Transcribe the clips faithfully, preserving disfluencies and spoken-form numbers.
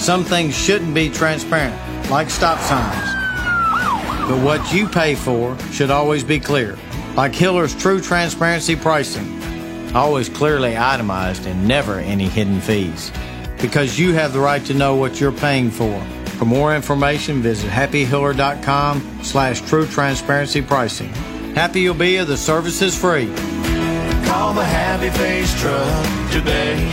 Some things shouldn't be transparent, like stop signs. But what you pay for should always be clear, like Hiller's True Transparency Pricing. Always clearly itemized and never any hidden fees. Because you have the right to know what you're paying for. For more information, visit happyhiller.com slash true transparency pricing. Happy you'll be if the service is free. Call the Happy Face Truck today.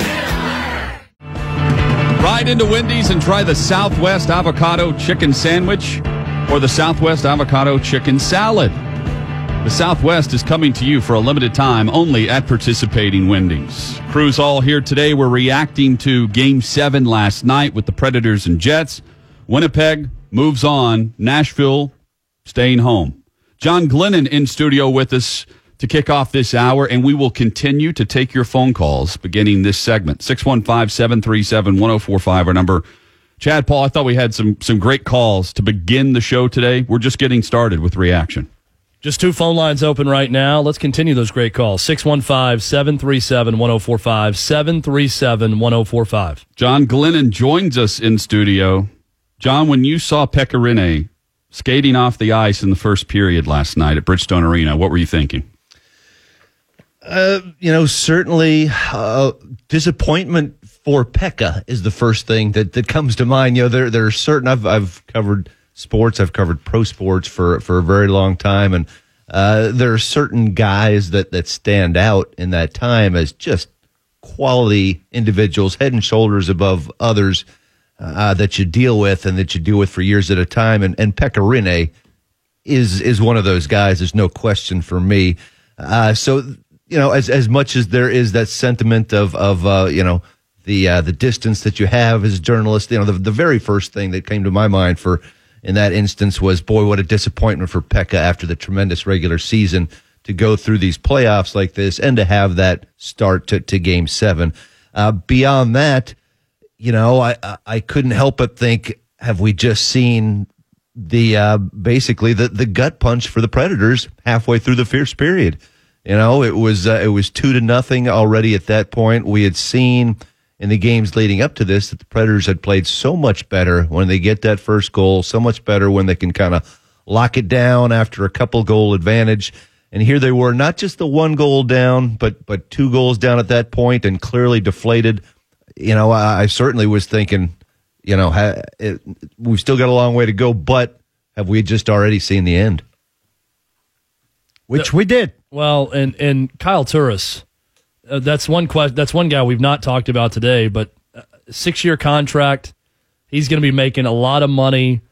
Ride into Wendy's and try the Southwest Avocado Chicken Sandwich or the Southwest Avocado Chicken Salad. The Southwest is coming to you for a limited time only at participating Wendy's. Crew's all here today. We're reacting to Game seven last night with the Predators and Jets. Winnipeg moves on. Nashville staying home. John Glennon in studio with us to kick off this hour, and we will continue to take your phone calls beginning this segment. six one five, seven three seven, one oh four five, our number. Chad, Paul, I thought we had some, some great calls to begin the show today. We're just getting started with reaction. Just two phone lines open right now. Let's continue those great calls. six one five, seven three seven, one oh four five, seven three seven, one oh four five. John Glennon joins us in studio. John, when you saw Pekka Rinne skating off the ice in the first period last night at Bridgestone Arena, what were you thinking? Uh, you know, certainly uh, disappointment for Pekka is the first thing that, that comes to mind. You know, there there are certain, I've I've covered sports, I've covered pro sports for, for a very long time, and uh, there are certain guys that, that stand out in that time as just quality individuals, head and shoulders above others uh, that you deal with and that you deal with for years at a time. And, and Pekka Rinne is is one of those guys. There's no question for me. Uh, so, you know, as as much as there is that sentiment of of uh, you know the uh, the distance that you have as a journalist, you know, the the very first thing that came to my mind for in that instance was, boy, what a disappointment for Pekka after the tremendous regular season to go through these playoffs like this and to have that start to, to Game Seven. Uh, beyond that, you know, I I couldn't help but think, have we just seen the uh, basically the the gut punch for the Predators halfway through the first period? You know, it was uh, it was two to nothing already at that point. We had seen in the games leading up to this that the Predators had played so much better when they get that first goal, so much better when they can kind of lock it down after a couple goal advantage. And here they were, not just the one goal down, but but two goals down at that point and clearly deflated. You know, I, I certainly was thinking, you know, ha, it, we've still got a long way to go, but have we just already seen the end? Which we did. Well, and and Kyle Turris, uh, that's one question. That's one guy we've not talked about today. But uh, six year contract, he's going to be making a lot of money.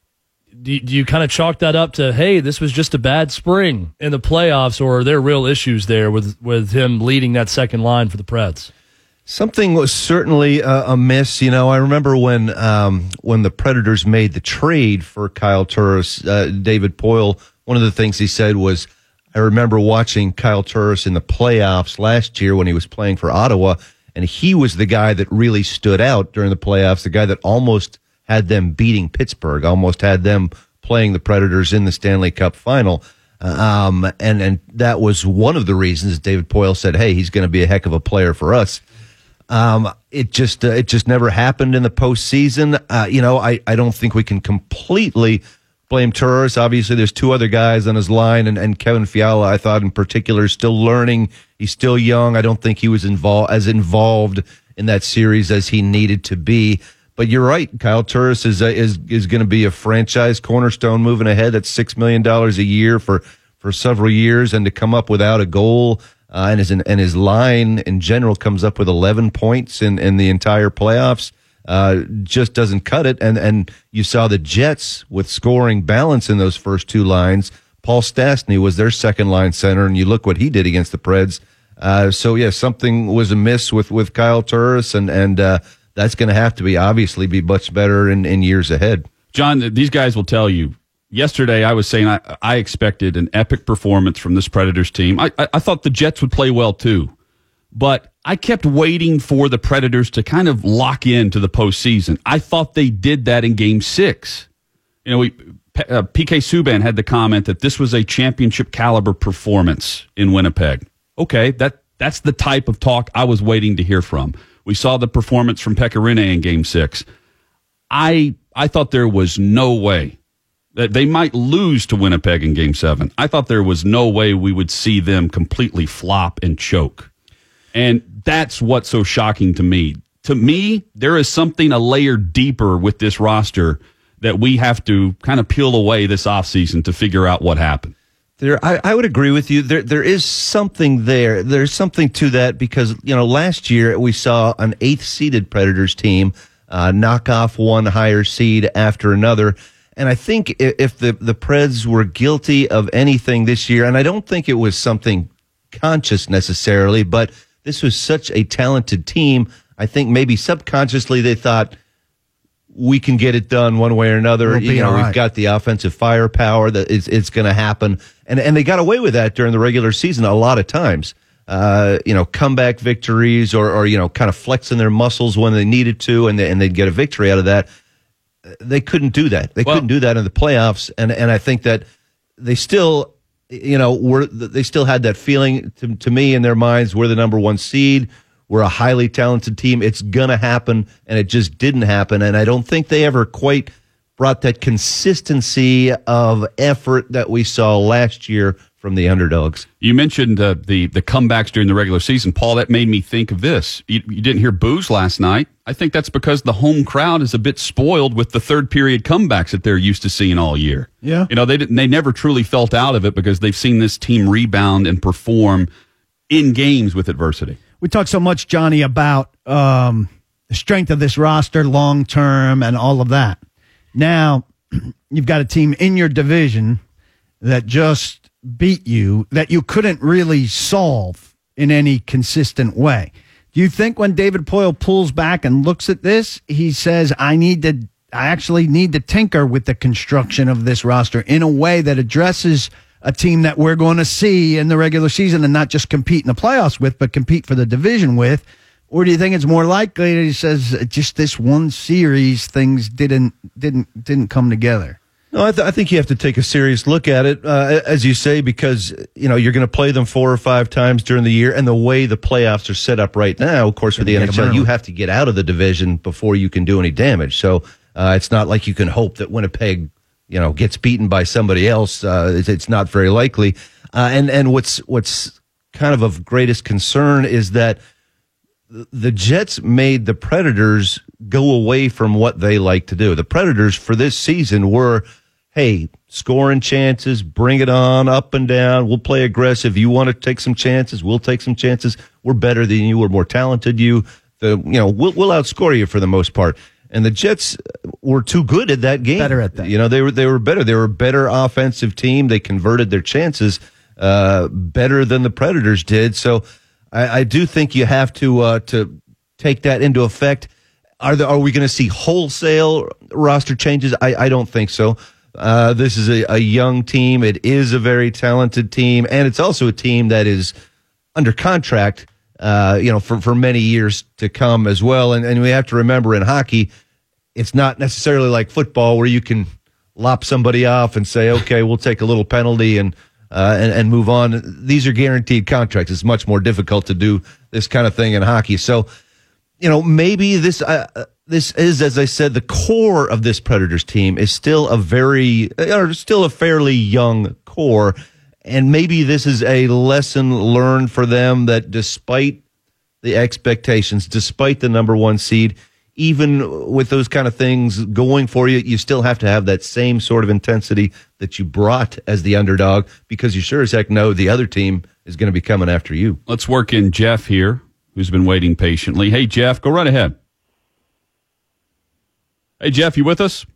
Do, do you kind of chalk that up to, hey, this was just a bad spring in the playoffs, or are there real issues there with with him leading that second line for the Preds? Something was certainly uh, amiss. You know, I remember when um, when the Predators made the trade for Kyle Turris, uh, David Poile. One of the things he said was, I remember watching Kyle Turris in the playoffs last year when he was playing for Ottawa, and he was the guy that really stood out during the playoffs, the guy that almost had them beating Pittsburgh, almost had them playing the Predators in the Stanley Cup final. Um, and, and that was one of the reasons David Poile said, hey, he's going to be a heck of a player for us. Um, it just uh, it just never happened in the postseason. Uh, you know, I, I don't think we can completely blame Turris. Obviously, there's two other guys on his line, and, and Kevin Fiala, I thought in particular, is still learning. He's still young. I don't think he was involved as involved in that series as he needed to be. But you're right, Kyle Turris is uh, is is going to be a franchise cornerstone moving ahead. That's six million dollars a year for for several years, and to come up without a goal, uh, and his and his line in general comes up with eleven points in in the entire playoffs. Uh, just doesn't cut it. And and you saw the Jets with scoring balance in those first two lines. Paul Stastny was their second line center, and you look what he did against the Preds. Uh, so, yeah, something was amiss with, with Kyle Turris, and, and uh, that's going to have to be obviously be much better in, in years ahead. John, these guys will tell you. Yesterday, I was saying I, I expected an epic performance from this Predators team. I, I, I thought the Jets would play well, too. But I kept waiting for the Predators to kind of lock into the postseason. I thought they did that in Game Six. You know, we, uh, P K Subban had the comment that this was a championship caliber performance in Winnipeg. Okay, that that's the type of talk I was waiting to hear from. We saw the performance from Pekka Rinne in Game Six. I I thought there was no way that they might lose to Winnipeg in Game seven. I thought there was no way we would see them completely flop and choke. And that's what's so shocking to me. To me, there is something a layer deeper with this roster that we have to kind of peel away this offseason to figure out what happened. There, I, I would agree with you. There, there is something there. There's something to that because, you know, last year we saw an eighth-seeded Predators team uh, knock off one higher seed after another. And I think if the, the Preds were guilty of anything this year, and I don't think it was something conscious necessarily, but this was such a talented team, I think maybe subconsciously they thought, we can get it done one way or another. We'll you know, right. We've got the offensive firepower that it's, it's going to happen. And and they got away with that during the regular season a lot of times. Uh, you know, comeback victories or, or, you know, kind of flexing their muscles when they needed to and, they, and they'd get a victory out of that. They couldn't do that. They well, couldn't do that in the playoffs. And, and I think that they still, you know, were they still had that feeling to, to me in their minds, we're the number one seed. We're a highly talented team. It's going to happen, and it just didn't happen. And I don't think they ever quite brought that consistency of effort that we saw last year from the underdogs. You mentioned uh, the, the comebacks during the regular season. Paul, that made me think of this. You, you didn't hear boos last night. I think that's because the home crowd is a bit spoiled with the third period comebacks that they're used to seeing all year. Yeah. You know, they didn't, they never truly felt out of it because they've seen this team rebound and perform in games with adversity. We talked so much, Johnny, about um, the strength of this roster long term and all of that. Now, you've got a team in your division that just beat you that you couldn't really solve in any consistent way. Do you think when David Poile pulls back and looks at this, he says, I need to, I actually need to tinker with the construction of this roster in a way that addresses a team that we're going to see in the regular season and not just compete in the playoffs with, but compete for the division with? Or do you think it's more likely that he says just this one series things didn't didn't didn't come together? No, I, th- I think you have to take a serious look at it, uh, as you say, because you know you're going to play them four or five times during the year, and the way the playoffs are set up right now, of course, for the N H L, you have to get out of the division before you can do any damage. So uh, it's not like you can hope that Winnipeg, you know, gets beaten by somebody else. Uh, it's, it's not very likely. Uh, and, and what's, what's kind of of greatest concern is that the Jets made the Predators go away from what they like to do. The Predators for this season were, hey, scoring chances, bring it on, up and down. We'll play aggressive. You want to take some chances? We'll take some chances. We're better than you. We're more talented. You, the, you know, we'll, we'll outscore you for the most part. And the Jets were too good at that game. Better at that. You know, they were they were better. They were a better offensive team. They converted their chances uh, better than the Predators did. So I, I do think you have to uh, to take that into effect. Are there, are we going to see wholesale roster changes? I, I don't think so. Uh, this is a, a young team. It is a very talented team, and it's also a team that is under contract. Uh, you know, for, for many years to come as well. And, and we have to remember in hockey, it's not necessarily like football where you can lop somebody off and say, okay, we'll take a little penalty and, uh, and, and move on. These are guaranteed contracts. It's much more difficult to do this kind of thing in hockey. So, you know, maybe this, uh, this is, as I said, the core of this Predators team is still a very, or still a fairly young core. And maybe this is a lesson learned for them that despite the expectations, despite the number one seed, even with those kind of things going for you, you still have to have that same sort of intensity that you brought as the underdog because you sure as heck know the other team is going to be coming after you. Let's work in Jeff here, who's been waiting patiently. Hey, Jeff, go right ahead. Hey, Jeff, you with us?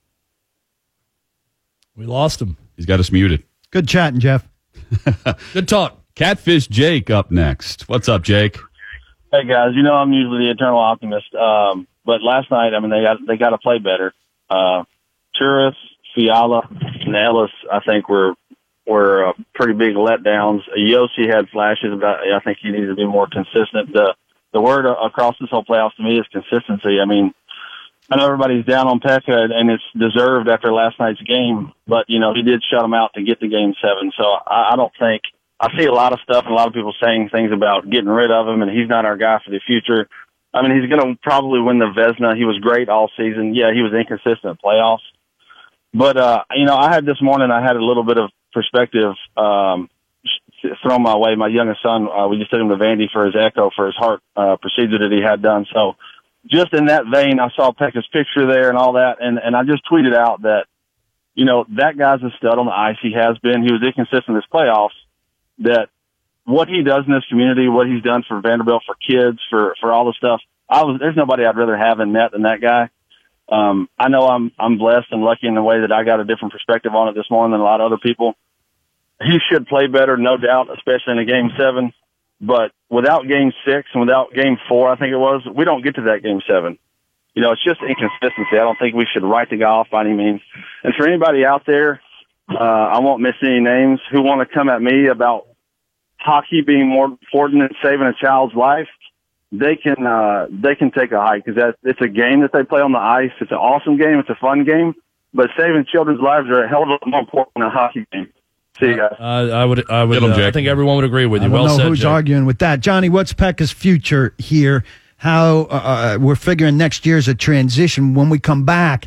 We lost him. He's got us muted. Good chatting, Jeff. Good talk. Catfish Jake up next. What's up, Jake? Hey guys, you know I'm usually the eternal optimist, um, but last night, I mean, they got they got to play better. Uh, Turris, Fiala, and Ellis, I think were were uh, pretty big letdowns. Yossi had flashes, but I think he needs to be more consistent. The the word across this whole playoffs to me is consistency. I mean, I know everybody's down on Pekka, and it's deserved after last night's game, but, you know, he did shut him out to get to game seven. So I, I don't think – I see a lot of stuff and a lot of people saying things about getting rid of him, and he's not our guy for the future. I mean, he's going to probably win the Vezina. He was great all season. Yeah, he was inconsistent in playoffs. But, uh, you know, I had this morning, I had a little bit of perspective um, thrown my way. My youngest son, uh, we just took him to Vandy for his echo, for his heart uh, procedure that he had done. So just in that vein, I saw Pekka's picture there and all that, and, and I just tweeted out that, you know, that guy's a stud on the ice. He has been. He was inconsistent in his playoffs. That what he does in this community, what he's done for Vanderbilt, for kids, for, for all the stuff, I was, there's nobody I'd rather have in net than that guy. Um, I know I'm, I'm blessed and lucky in the way that I got a different perspective on it this morning than a lot of other people. He should play better, no doubt, especially in a game seven. But without game six and without game four, I think it was, we don't get to that game seven. You know, it's just inconsistency. I don't think we should write the guy off by any means. And for anybody out there, uh, I won't miss any names, who want to come at me about hockey being more important than saving a child's life, they can, uh, they can take a hike, because it's a game that they play on the ice. It's an awesome game. It's a fun game, but saving children's lives are a hell of a lot more important than a hockey game. See you guys. Uh, I would, I would, uh, I think everyone would agree with you. I don't well know said, who's Jake. arguing with that. Johnny, what's Pekka's future here? How uh, we're figuring next year's a transition. When we come back,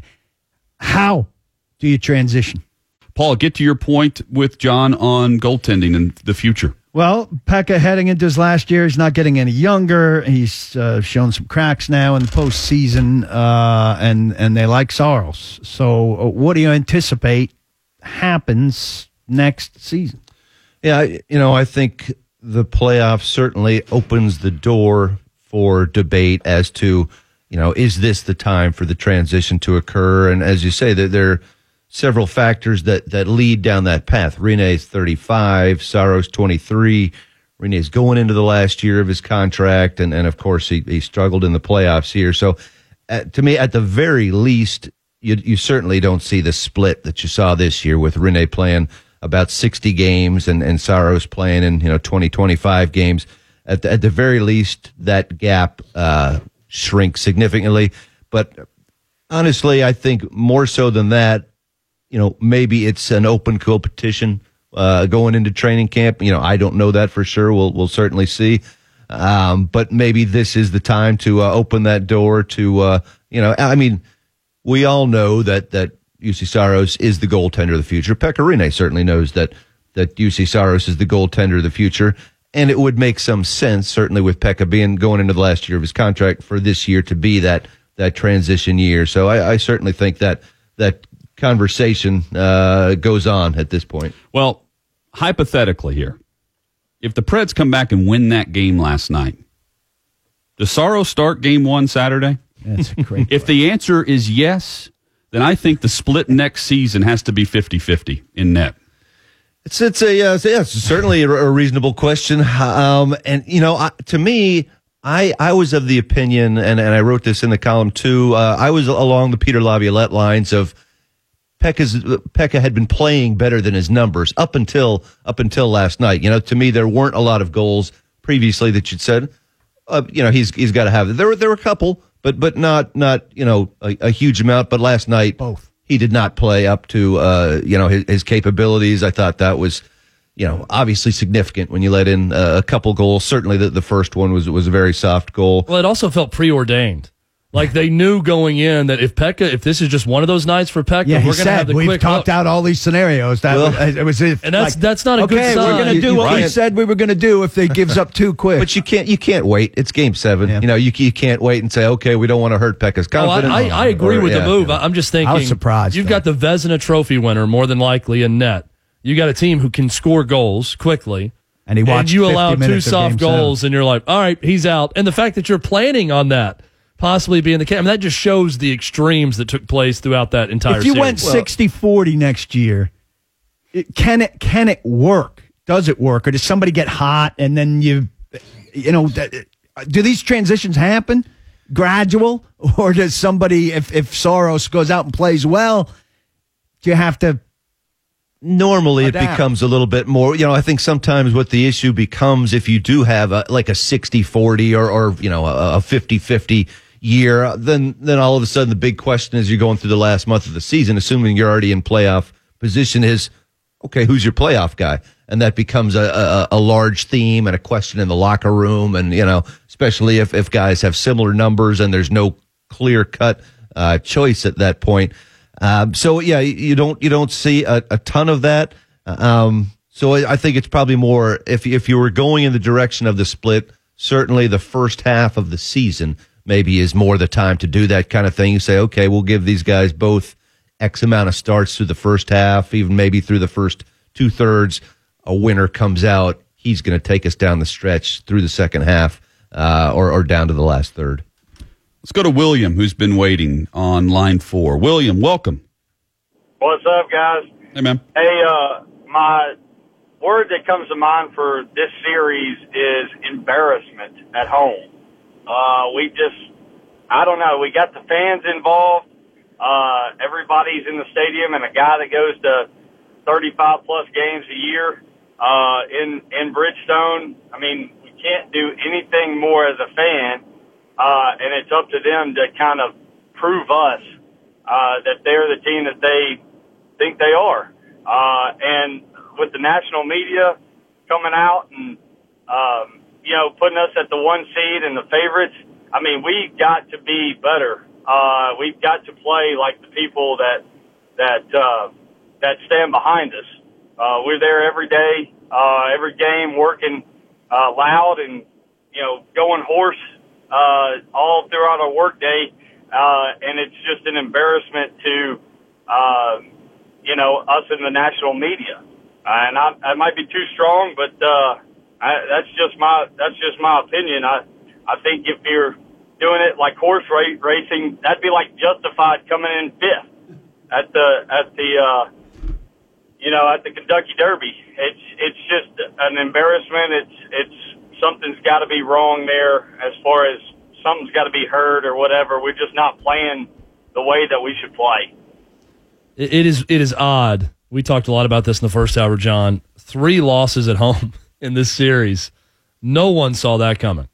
how do you transition? Paul, get to your point with John on goaltending and the future. Well, Pekka heading into his last year, he's not getting any younger. He's uh, shown some cracks now in the postseason, uh, and and they like Saros. So, uh, what do you anticipate happens next season? Yeah, you know, I think the playoffs certainly opens the door for debate as to, you know, is this the time for the transition to occur? And as you say, there, there are several factors that, that lead down that path. Rinne's thirty-five, Saros twenty-three. Rinne's going into the last year of his contract, and, and of course, he, he struggled in the playoffs here. So, uh, to me, at the very least, you, you certainly don't see the split that you saw this year with Rinne playing about sixty games and, and Saros playing in, you know, twenty, twenty-five games. At the, at the very least, that gap uh, shrinks significantly. But honestly, I think more so than that, you know, maybe it's an open competition uh, going into training camp. You know, I don't know that for sure. We'll we'll certainly see. Um, but maybe this is the time to uh, open that door to, uh, you know, I mean, we all know that that U C Saros is the goaltender of the future. Pekka Rinne certainly knows that that U C Saros is the goaltender of the future. And it would make some sense, certainly with Pekka being going into the last year of his contract, for this year to be that that transition year. So I, I certainly think that that conversation uh, goes on at this point. Well, hypothetically here, if the Preds come back and win that game last night, does Saros start game one Saturday? That's a great If the answer is yes, then I think the split next season has to be fifty-fifty in net. It's it's a uh, yeah, it's certainly a, a reasonable question, um, and you know, I, to me, I I was of the opinion, and, and I wrote this in the column too. Uh, I was along the Peter Laviolette lines of Pekka's Pekka had been playing better than his numbers up until up until last night. You know, to me, there weren't a lot of goals previously that you'd said, uh, you know, he's he's got to have it. There were there were a couple, but but not not you know a, a huge amount. But last night, both. He did not play up to, uh, you know, his, his capabilities. I thought that was, you know, obviously significant when you let in uh, a couple goals. Certainly the, the first one was was a very soft goal. Well, it also felt preordained. Like they knew going in that if Pekka, if this is just one of those nights for Pekka, yeah, we're going to have the we've quick talked hook. out all these scenarios. That Well, was, it was if, and that's like, that's not a okay, good sign. we're going to do You- you what we can't- said we were going to do if they gives up too quick. But you can't you can't wait. It's game seven. Yeah. You know, you you can't wait and say, okay, we don't want to hurt Pekka's Oh, I, confidence. I, I agree Or, with yeah, the move. yeah. I'm just thinking. I was surprised, You've though. got the Vezina Trophy winner more than likely in net. You got a team who can score goals quickly. And he watched you fifty allow two minutes of soft game seven. goals, and you're like, all right, he's out. And the fact that you're planning on that possibly being the case, I mean, that just shows the extremes that took place throughout that entire If you series. went sixty forty next year, it, can it can it work? Does it work, or does somebody get hot and then you, you know, that- do these transitions happen gradual, or does somebody, if if Saros goes out and plays well, do you have to? Normally, it Adapt. becomes a little bit more, you know, I think sometimes what the issue becomes if you do have a, like a sixty forty or, or, you know, a fifty fifty year, then, then all of a sudden the big question as you're going through the last month of the season, assuming you're already in playoff position, is, okay, who's your playoff guy? And that becomes a, a, a large theme and a question in the locker room. And, you know, especially if, if guys have similar numbers and there's no clear cut uh, choice at that point. Um, so, yeah, you don't you don't see a, a ton of that. Um, so I think it's probably more if, if you were going in the direction of the split, certainly the first half of the season maybe is more the time to do that kind of thing. You say, okay, we'll give these guys both X amount of starts through the first half, even maybe through the first two thirds. A winner comes out, he's going to take us down the stretch through the second half uh, or, or down to the last third. Let's go to William, who's been waiting on line four. William, welcome. What's up, guys? Hey, man. Hey, uh, my word that comes to mind for this series is embarrassment at home. Uh, we just, I don't know, we got the fans involved. Uh, everybody's in the stadium, and a guy that goes to thirty-five plus games a year uh, in in Bridgestone. I mean, we can't do anything more as a fan, uh, and it's up to them to kind of prove us uh, that they're the team that they think they are. Uh, and with the national media coming out and um, you know putting us at the one seed and the favorites, I mean, we've got to be better. Uh, we've got to play like the people that that uh, that stand behind us. Uh, we're there every day, uh, every game, working uh, loud and you know going hoarse uh, all throughout our workday, uh, and it's just an embarrassment to uh, you know us in the national media. Uh, and I, I might be too strong, but uh, I, that's just my that's just my opinion. I I think if you're doing it like horse ra- racing, that'd be like Justified coming in fifth at the at the uh, you know at the Kentucky Derby. It's it's just an embarrassment. It's it's something's got to be wrong there as far as something's got to be heard or whatever. We're just not playing the way that we should play. It, it is it is odd. We talked a lot about this in the first hour, John. Three losses at home in this series. No one saw that coming.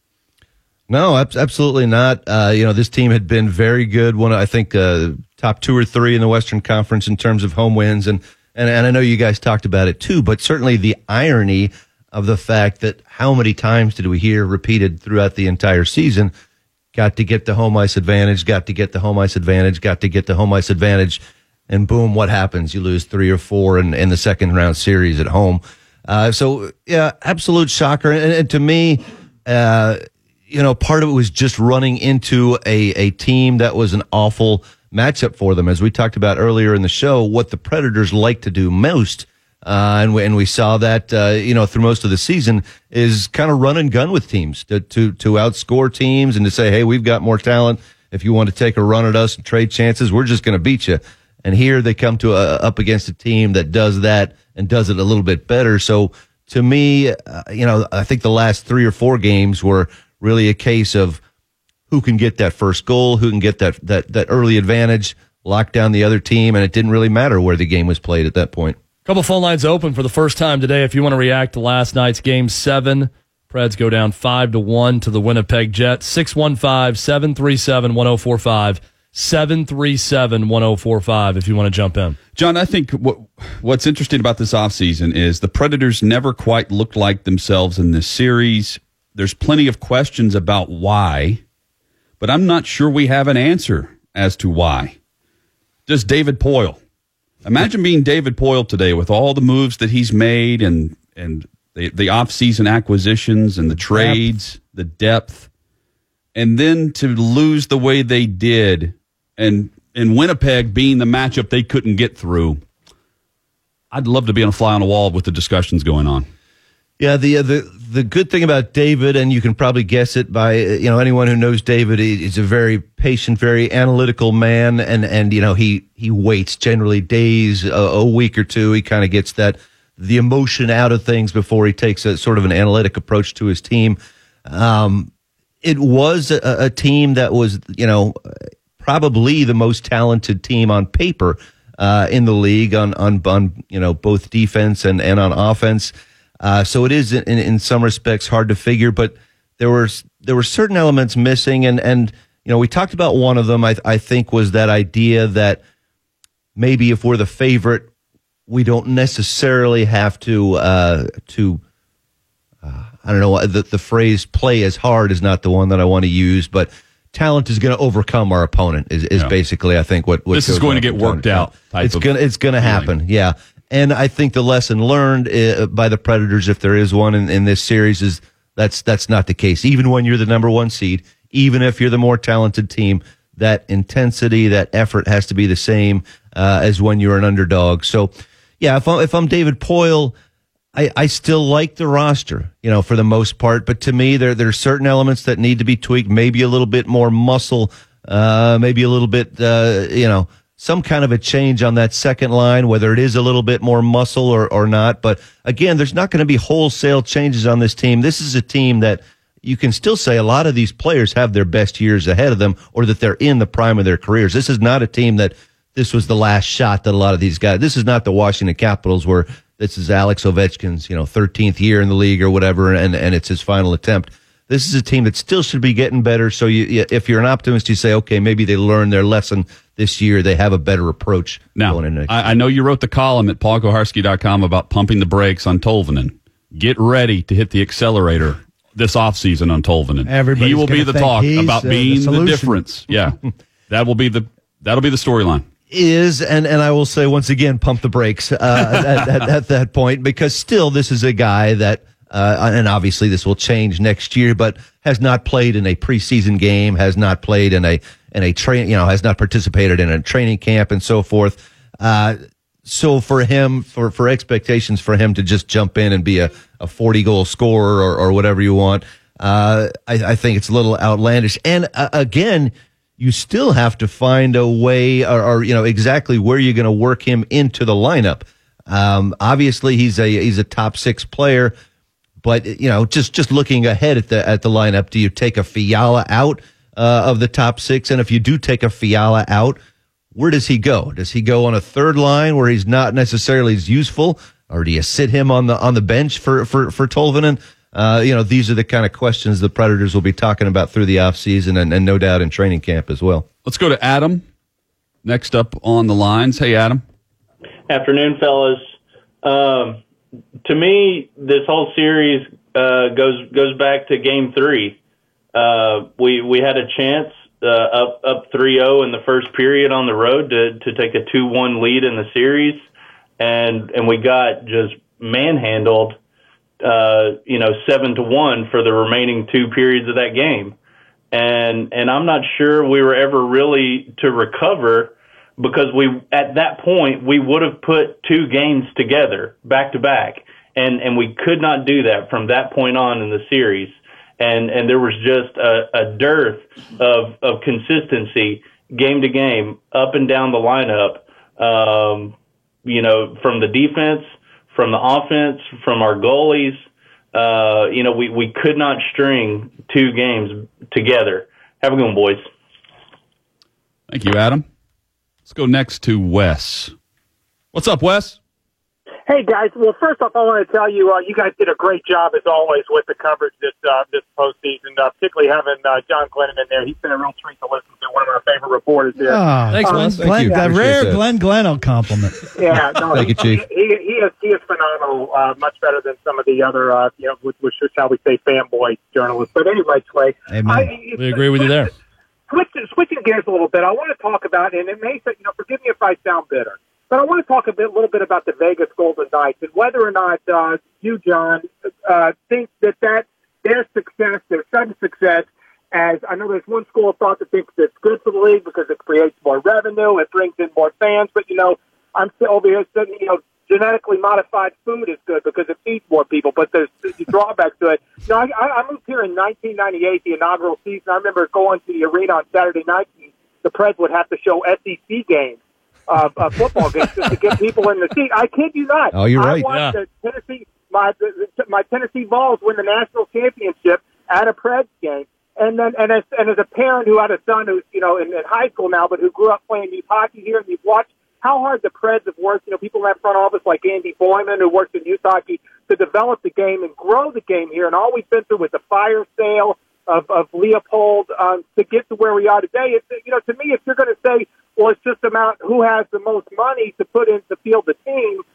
No, absolutely not. Uh, you know, this team had been very good. One, I think, uh, top two or three in the Western Conference in terms of home wins. And, and, and I know you guys talked about it too, but certainly the irony of the fact that how many times did we hear repeated throughout the entire season, got to get the home ice advantage, got to get the home ice advantage, got to get the home ice advantage. And boom, what happens? You lose three or four in, in the second round series at home. Uh, so yeah, absolute shocker. And, and to me, uh, you know, part of it was just running into a, a team that was an awful matchup for them. As we talked about earlier in the show, what the Predators like to do most, uh, and, we, and we saw that, uh, you know, through most of the season, is kind of run and gun with teams to, to, to outscore teams and to say, hey, we've got more talent. If you want to take a run at us and trade chances, we're just going to beat you. And here they come to a, up against a team that does that and does it a little bit better. So to me, uh, you know, I think the last three or four games were really a case of who can get that first goal, who can get that, that, that early advantage, lock down the other team, and it didn't really matter where the game was played at that point. A couple phone lines open for the first time today. If you want to react to last night's game seven, Preds go down five to one to the Winnipeg Jets. six one five, seven three seven, one oh four five. seven three seven, one oh four five if you want to jump in. John, I think what what's interesting about this offseason is the Predators never quite looked like themselves in this series. There's plenty of questions about why, but I'm not sure we have an answer as to why. Just David Poile. Imagine being David Poile today with all the moves that he's made and, and the, the offseason acquisitions and the trades, depth. the depth, and then to lose the way they did and in Winnipeg being the matchup they couldn't get through. I'd love to be on a fly on the wall with the discussions going on. Yeah, the uh, the the good thing about David, and you can probably guess it by you know anyone who knows David, he's a very patient, very analytical man, and and you know he he waits generally days, a, a week or two. He kind of gets that the emotion out of things before he takes a sort of an analytic approach to his team. Um, it was a, a team that was you know probably the most talented team on paper uh, in the league on on on you know both defense and and on offense. Uh, so it is in, in some respects hard to figure, but there were there were certain elements missing, and and you know we talked about one of them. I I think was that idea that maybe if we're the favorite, we don't necessarily have to uh, to uh, I don't know the the phrase "play as hard" is not the one that I want to use, but talent is going to overcome our opponent. Is, is yeah. basically I think what, what this is going to get worked out. Type it's of gonna it's going to happen. Yeah, and I think the lesson learned uh, by the Predators, if there is one in, in this series, is that's that's not the case. Even when you're the number one seed, even if you're the more talented team, that intensity, that effort has to be the same uh, as when you're an underdog. So, yeah, if I'm, if I'm David Poile, I, I still like the roster, you know, for the most part. But to me, there there are certain elements that need to be tweaked. Maybe a little bit more muscle, uh, maybe a little bit, uh, you know, some kind of a change on that second line, whether it is a little bit more muscle or, or not. But again, there's not going to be wholesale changes on this team. This is a team that you can still say a lot of these players have their best years ahead of them, or that they're in the prime of their careers. This is not a team that this was the last shot that a lot of these guys, this is not the Washington Capitals where this is Alex Ovechkin's, you know, thirteenth year in the league or whatever, and, and it's his final attempt. This is a team that still should be getting better. So you, if you're an optimist, you say, okay, maybe they learned their lesson this year. They have a better approach. Now, going into next I, I know you wrote the column at paul koharski dot com about pumping the brakes on Tolvanen. Get ready to hit the accelerator this offseason on Tolvanen. Everybody's he will be the talk about uh, being the, the difference. Yeah, that will be the that'll be the storyline. Is and and I will say once again, pump the brakes uh, at, at, at that point, because still this is a guy that, uh, and obviously this will change next year, but has not played in a preseason game, has not played in a in a train, you know, has not participated in a training camp and so forth. Uh, so for him, for for expectations for him to just jump in and be a, a forty goal scorer or, or whatever you want, uh, I, I think it's a little outlandish. And uh, again, you still have to find a way, or, or you know, exactly where you're going to work him into the lineup. Um, obviously, he's a he's a top six player, but you know, just just looking ahead at the at the lineup, do you take a Fiala out uh, of the top six? And if you do take a Fiala out, where does he go? Does he go on a third line where he's not necessarily as useful, or do you sit him on the on the bench for for for Tolvanen? Uh, you know, these are the kind of questions the Predators will be talking about through the offseason and, and no doubt in training camp as well. Let's go to Adam next up on the lines. Hey, Adam. Afternoon, fellas. Um, to me, this whole series uh, goes goes back to Game Three. Uh, we we had a chance uh, up up three oh in the first period on the road to to take a two one lead in the series, and and we got just manhandled. Uh, you know, seven to one for the remaining two periods of that game. And, and I'm not sure we were ever really to recover, because we, at that point, we would have put two games together back to back. And, and we could not do that from that point on in the series. And, and there was just a, a dearth of, of consistency game to game, up and down the lineup, um, you know, from the defense, from the offense, from our goalies. Uh, you know, we, we could not string two games together. Have a good one, boys. Thank you, Adam. Let's go next to Wes. What's up, Wes? Hey, guys. Well, first off, I want to tell you, uh, you guys did a great job, as always, with the coverage this uh, this postseason, uh, particularly having uh, John Glennon in there. He's been a real treat to listen to, one of our favorite reporters here. Oh, thanks, um, Wes. Glenn, Thank you. the rare that. Glenn Gleno compliment. Yeah, no, Thank he, you, Chief. He, he, he is he is phenomenal, uh, much better than some of the other, uh, you know, which, which is how we say fanboy journalists. But anyway, Clay, Amen. I, We agree with you there. Switching, switching gears a little bit, I want to talk about, and it may, you know, forgive me if I sound bitter, but I want to talk a bit, little bit about the Vegas Golden Knights and whether or not uh, you, John, uh, think that, that their success, their sudden success, as I know there's one school of thought that thinks it's good for the league because it creates more revenue, it brings in more fans, but, you know, I'm still over here saying, you know, genetically modified food is good because it feeds more people, but there's the drawbacks to it. You know, I, I moved here in nineteen ninety-eight, the inaugural season. I remember going to the arena on Saturday night, and the Preds would have to show S E C games. Uh, uh, football games just to get people in the seat. I kid you not. Oh, you're right. I watched Yeah. the Tennessee, my the, my Tennessee Vols win the national championship at a Preds game, and then and as and as a parent who had a son who's you know in, in high school now, but who grew up playing youth hockey here, and you've watched how hard the Preds have worked. You know, people in that front office like Andy Boyman, who works in youth hockey, to develop the game and grow the game here, and all we've been through with the fire sale of, of Leopold um, to get to where we are today. It's, you know, to me, if you're going to say, well, it's just about who has the most money to put in to field the team,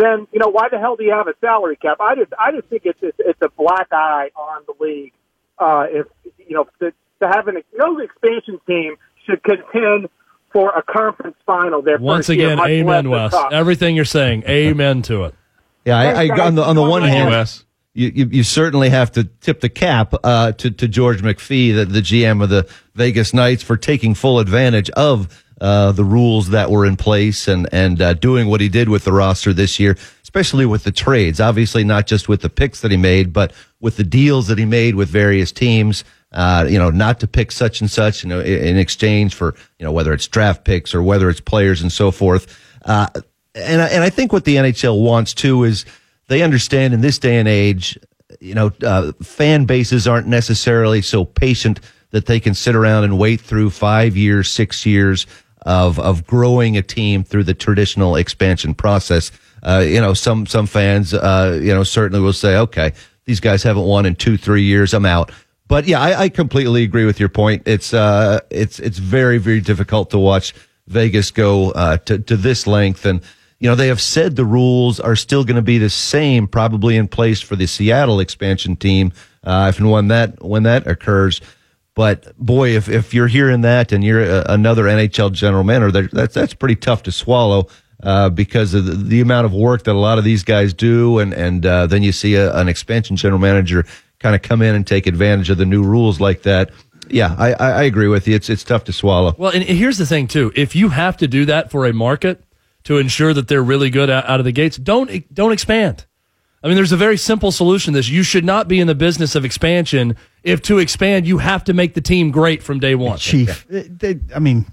then you know why the hell do you have a salary cap? I just I just think it's it's, it's a black eye on the league. Uh, if you know to, to have an no expansion team should contend for a conference final. Their Once first year, again, much amen, less Wes. the cup. Everything you're saying, amen to it. Yeah, I, I on the on the one Thank you, hand, Wes. you, you you certainly have to tip the cap uh, to to George McPhee, the, the G M of the Vegas Knights, for taking full advantage of uh, the rules that were in place and and uh, doing what he did with the roster this year, especially with the trades. Obviously, not just with the picks that he made, but with the deals that he made with various teams. Uh, you know, not to pick such and such, you know, in, in exchange for, you know, whether it's draft picks or whether it's players and so forth. Uh, and I, and I think what the N H L wants too is they understand in this day and age, you know, uh, fan bases aren't necessarily so patient that they can sit around and wait through five years, six years of of growing a team through the traditional expansion process. Uh, you know, some some fans, uh, you know, certainly will say, okay, these guys haven't won in two, three years, I'm out. But yeah, I, I completely agree with your point. It's uh, it's it's very very difficult to watch Vegas go uh, to to this length, and you know they have said the rules are still going to be the same, probably in place for the Seattle expansion team, uh, if and when that when that occurs. But boy, if if you're hearing that and you're a, another N H L general manager, that's that's pretty tough to swallow uh, because of the, the amount of work that a lot of these guys do, and and uh, then you see a, an expansion general manager kind of come in and take advantage of the new rules like that. Yeah, I, I, I agree with you. It's it's tough to swallow. Well, and here's the thing too: if you have to do that for a market to ensure that they're really good out of the gates, don't don't expand. I mean, there's a very simple solution to this. You should not be in the business of expansion if to expand you have to make the team great from day one. Chief, they, I mean,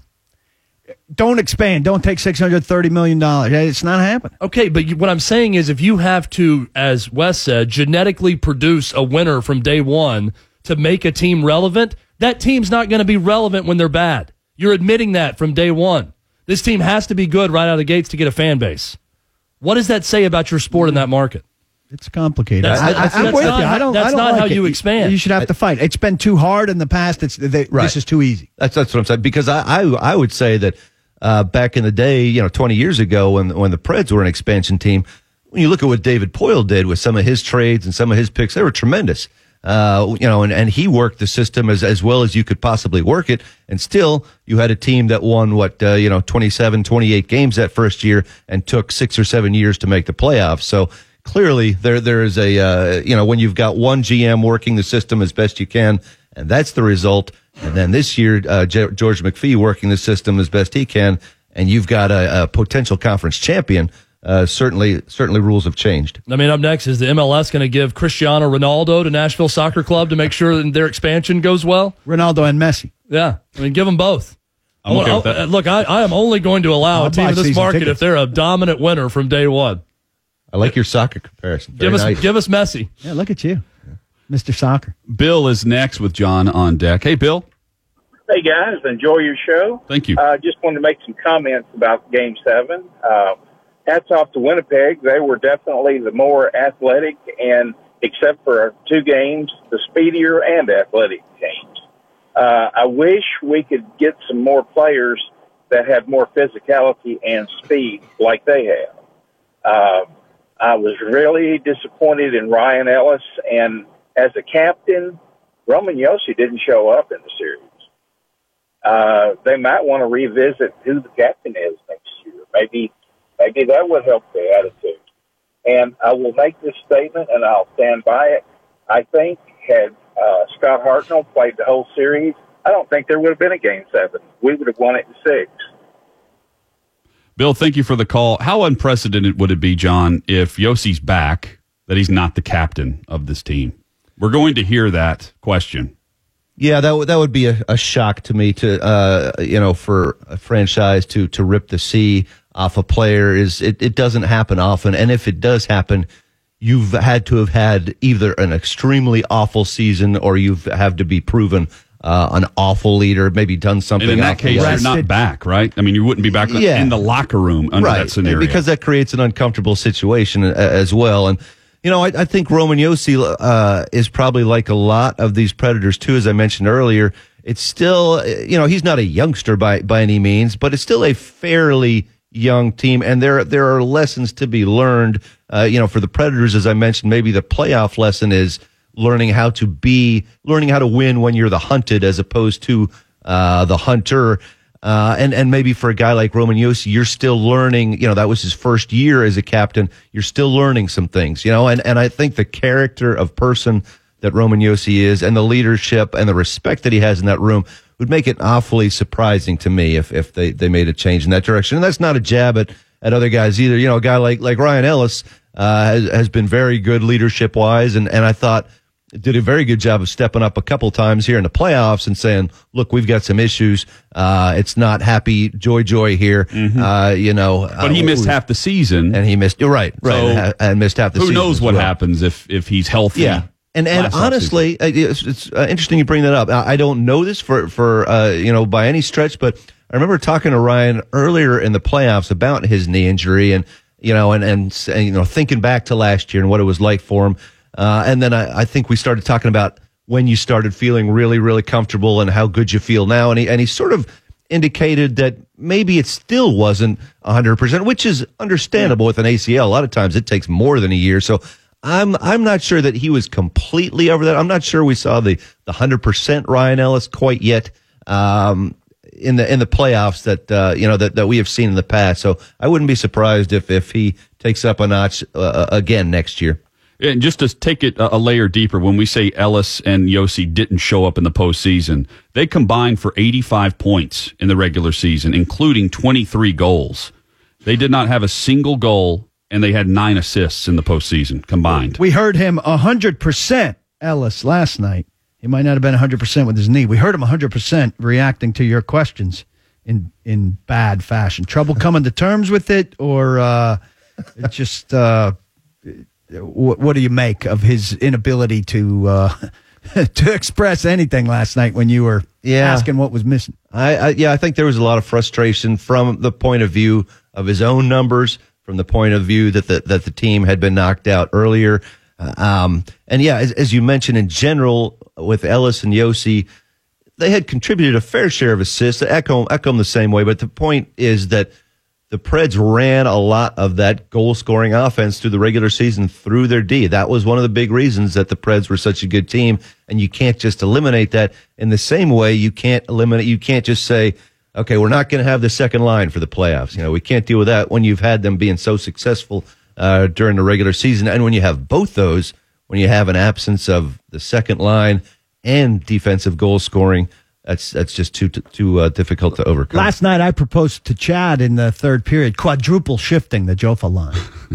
don't expand. Don't take six hundred thirty million dollars. It's not happening. Okay, but you, what I'm saying is if you have to, as Wes said, genetically produce a winner from day one to make a team relevant, that team's not going to be relevant when they're bad. You're admitting that from day one. This team has to be good right out of the gates to get a fan base. What does that say about your sport in that market? It's complicated. That's, I, that's, I, I'm that's with not, you. I don't. That's I don't not like how it. you expand. You should have to fight. It's been too hard in the past. It's they, Right. This is too easy. That's that's what I'm saying. Because I I, I would say that uh, back in the day, you know, twenty years ago, when when the Preds were an expansion team, when you look at what David Poyle did with some of his trades and some of his picks, they were tremendous. Uh, you know, and, and he worked the system as as well as you could possibly work it, and still you had a team that won what uh, you know twenty-seven, twenty-eight games that first year and took six or seven years to make the playoffs. So clearly there there is a uh, you know when you've got one G M working the system as best you can, and that's the result. And then this year uh, J- George McPhee working the system as best he can, and you've got a, a potential conference champion. Uh, certainly, certainly rules have changed. I mean, up next, is the M L S going to give Cristiano Ronaldo to Nashville Soccer Club to make sure that their expansion goes well? Ronaldo and Messi. Yeah, I mean, give them both. I'm okay with that. I, look, I, I am only going to allow I'll a team buy in this season market tickets. if they're a dominant winner from day one. I like your soccer comparison. Very Give us, nice. give us Messi. Yeah, look at you, Mister Soccer. Bill is next with John on deck. Hey, Bill. Hey, guys. Enjoy your show. Thank you. I uh, just wanted to make some comments about Game seven. Uh, hats off to Winnipeg. They were definitely the more athletic and, except for two games, the speedier and athletic teams. Uh, I wish we could get some more players that have more physicality and speed like they have. Uh, I was really disappointed in Ryan Ellis, and as a captain, Roman Josi didn't show up in the series. Uh, they might want to revisit who the captain is next year. Maybe, maybe that would help the attitude. And I will make this statement, and I'll stand by it. I think had uh, Scott Hartnell played the whole series, I don't think there would have been a Game seven. We would have won it in six. Bill, thank you for the call. How unprecedented would it be, John, if Yossi's back, that he's not the captain of this team? We're going to hear that question. Yeah, that would that would be a, a shock to me to uh you know for a franchise to to rip the C off a player. Is it, it doesn't happen often, and if it does happen, you've had to have had either an extremely awful season or you've have to be proven uh, an awful leader, maybe done something. And in that awful. case, Right. you're not back, right? I mean, you wouldn't be back Yeah. in the locker room under right. that scenario. Because that creates an uncomfortable situation a- as well. And, you know, I, I think Roman Josi uh, is probably like a lot of these Predators, too, as I mentioned earlier. It's still, you know, he's not a youngster by, by any means, but it's still a fairly young team, and there there are lessons to be learned. Uh, you know, for the Predators, as I mentioned, maybe the playoff lesson is learning how to be, learning how to win when you're the hunted as opposed to uh, the hunter. Uh, and, and maybe for a guy like Roman Josi, you're still learning, you know, that was his first year as a captain. You're still learning some things, you know, and, and I think the character of person that Roman Josi is and the leadership and the respect that he has in that room would make it awfully surprising to me if, if they, they made a change in that direction. And that's not a jab at, at other guys either. You know, a guy like, like Ryan Ellis, uh, has, has been very good leadership wise. And, and I thought did a very good job of stepping up a couple times here in the playoffs and saying, look, we've got some issues. Uh, it's not happy joy, joy here. Mm-hmm. Uh, you know, but he uh, missed half the season and he missed, you're right, right. So and, and missed half the who season. Who knows what well. happens if, if he's healthy. Yeah. And and honestly, it's, it's uh, interesting you bring that up. I don't know this for for uh, you know by any stretch, but I remember talking to Ryan earlier in the playoffs about his knee injury, and you know, and and, and you know, thinking back to last year and what it was like for him. Uh, and then I, I think we started talking about when you started feeling really, really comfortable and how good you feel now. And he and he sort of indicated that maybe it still wasn't one hundred percent, which is understandable with an A C L. A lot of times it takes more than a year. So I'm I'm not sure that he was completely over that. I'm not sure we saw the the one hundred percent Ryan Ellis quite yet um, in the in the playoffs that uh, you know that, that we have seen in the past. So I wouldn't be surprised if if he takes up a notch uh, again next year. And just to take it a layer deeper, when we say Ellis and Josi didn't show up in the postseason, they combined for eighty-five points in the regular season, including twenty-three goals. They did not have a single goal, and they had nine assists in the postseason combined. We heard him one hundred percent, Ellis, last night. He might not have been one hundred percent with his knee. We heard him one hundred percent reacting to your questions in in bad fashion. Trouble coming to terms with it, or uh, it just... Uh, What, what do you make of his inability to uh, to express anything last night when you were yeah. asking what was missing? I, I yeah, I think there was a lot of frustration from the point of view of his own numbers, from the point of view that the that the team had been knocked out earlier, uh, um, and yeah, as, as you mentioned, in general with Ellis and Josi, they had contributed a fair share of assists. Echo echo them the same way, but the point is that the Preds ran a lot of that goal-scoring offense through the regular season through their D. That was one of the big reasons that the Preds were such a good team, and you can't just eliminate that. In the same way, you can't eliminate. You can't just say, "Okay, we're not going to have the second line for the playoffs." You know, we can't deal with that when you've had them being so successful uh, during the regular season, and when you have both those, when you have an absence of the second line and defensive goal scoring. That's that's just too too uh, difficult to overcome. Last night I proposed to Chad in the third period quadruple shifting the Jofa line.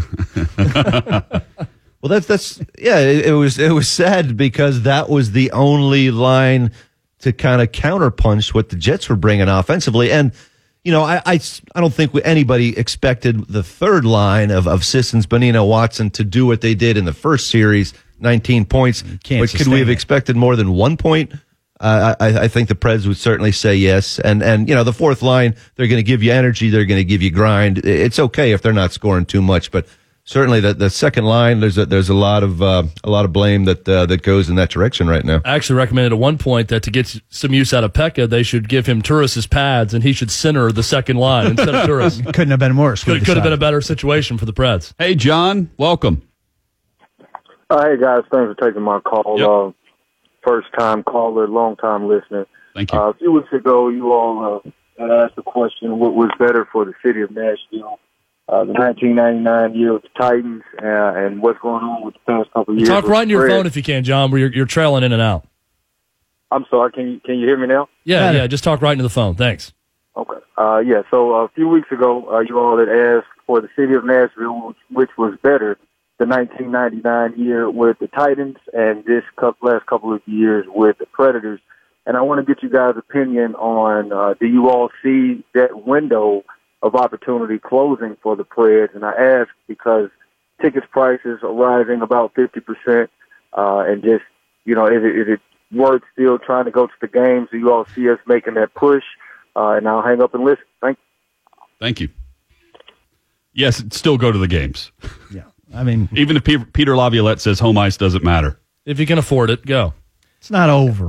Well, that's that's yeah. It, it was it was sad because that was the only line to kind of counterpunch what the Jets were bringing offensively, and you know I I, I don't think anybody expected the third line of of Sissons, Bonino, Watson to do what they did in the first series, nineteen points. But could we have it. expected more than one point? Uh, I, I think the Preds would certainly say yes. And, and you know, the fourth line, they're going to give you energy. They're going to give you grind. It's okay if they're not scoring too much, but certainly the, the second line, there's a, there's a lot of uh, a lot of blame that uh, that goes in that direction right now. I actually recommended at one point that to get some use out of Pekka, they should give him Turris's pads, and he should center the second line instead of Turris. Couldn't have been worse. Could, could have been a better situation for the Preds. Hey, John, welcome. Uh, hey, guys, thanks for taking my call. Yep. Uh, First time caller, long time listener. Thank you. Uh, a few weeks ago, you all uh, had asked the question: what was better for the city of Nashville, uh, the nineteen ninety-nine year with the Titans, uh, and what's going on with the past couple of years? Talk right in your Preds. phone if you can, John. Where you're, you're trailing in and out. I'm sorry. Can you can you hear me now? Yeah, yeah. Just talk right into the phone. Thanks. Okay. Uh, yeah. So a few weeks ago, uh, you all had asked for the city of Nashville, which, which was better. The nineteen ninety-nine year with the Titans and this couple, last couple of years with the Predators. And I want to get you guys' opinion on, uh, do you all see that window of opportunity closing for the Preds? And I ask because tickets prices are rising about fifty percent. Uh, and just, you know, is it, is it worth still trying to go to the games? Do you all see us making that push? Uh, and I'll hang up and listen. Thank you. Thank you. Yes, still go to the games. Yeah. I mean, even if Peter Laviolette says home ice doesn't matter. If you can afford it, go. It's not over.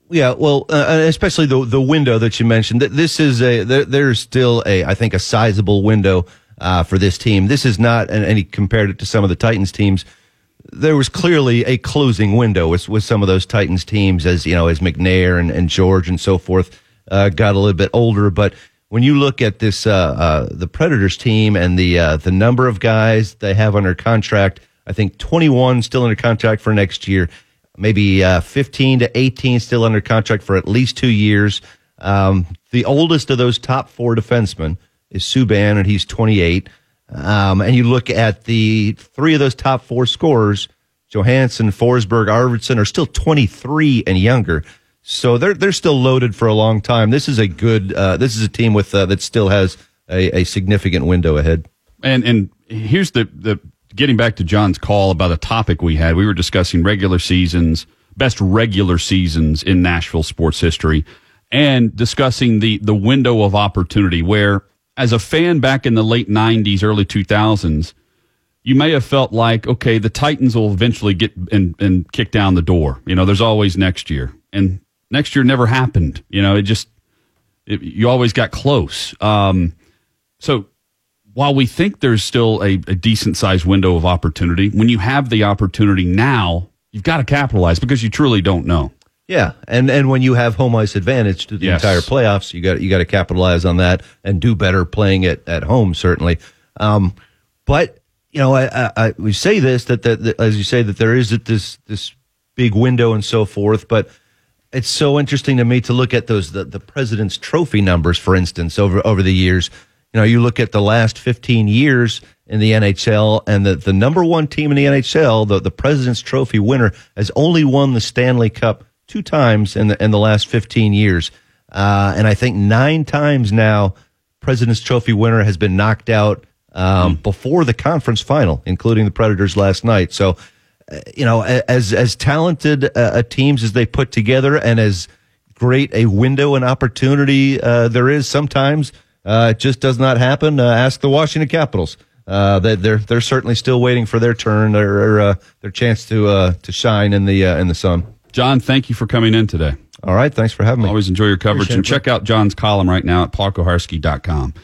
Yeah, well, uh, especially the the window that you mentioned. This is a there, there's still a I think a sizable window uh, for this team. This is not, and, and he compared it to some of the Titans teams. There was clearly a closing window with, with some of those Titans teams, as you know, as McNair and, and George and so forth uh, got a little bit older. But when you look at this, uh, uh, the Predators team and the uh, the number of guys they have under contract, I think twenty-one still under contract for next year. Maybe uh, fifteen to eighteen still under contract for at least two years. Um, the oldest of those top four defensemen is Subban, and he's twenty-eight. Um, and you look at the three of those top four scorers, Johansson, Forsberg, Arvidsson, are still twenty-three and younger. So they're they're still loaded for a long time. This is a good. Uh, this is a team with uh, that still has a, a significant window ahead. And and here's the the. Getting back to John's call about a topic we had, we were discussing regular seasons, best regular seasons in Nashville sports history, and discussing the the window of opportunity where, as a fan back in the late nineties, early two thousands, you may have felt like, okay, the Titans will eventually get and, and kick down the door. You know, there's always next year. And next year never happened. You know, it just, it, you always got close. Um, so, while we think there's still a, a decent-sized window of opportunity, when you have the opportunity now, you've got to capitalize because you truly don't know. Yeah, and and when you have home ice advantage to the yes. entire playoffs, you got you got to capitalize on that and do better playing it at home, certainly. Um, but you know, I, I, I we say this that, that that as you say that there is this this big window and so forth, but it's so interesting to me to look at those the, the President's Trophy numbers, for instance, over over the years. You know, you look at the last fifteen years in the N H L, and the, the number one team in the N H L, the, the President's Trophy winner, has only won the Stanley Cup two times in the in the last fifteen years. Uh, and I think nine times now, President's Trophy winner has been knocked out um, mm. before the conference final, including the Predators last night. So, uh, you know, as as talented uh, teams as they put together, and as great a window and opportunity uh, there is sometimes. Uh, it just does not happen. Uh, ask the Washington Capitals. Uh, they, they're they're certainly still waiting for their turn, their uh, their chance to uh, to shine in the uh, in the sun. John, thank you for coming in today. All right, thanks for having me. Always enjoy your coverage. Appreciate and it, check out John's column right now at paul koharski dot com.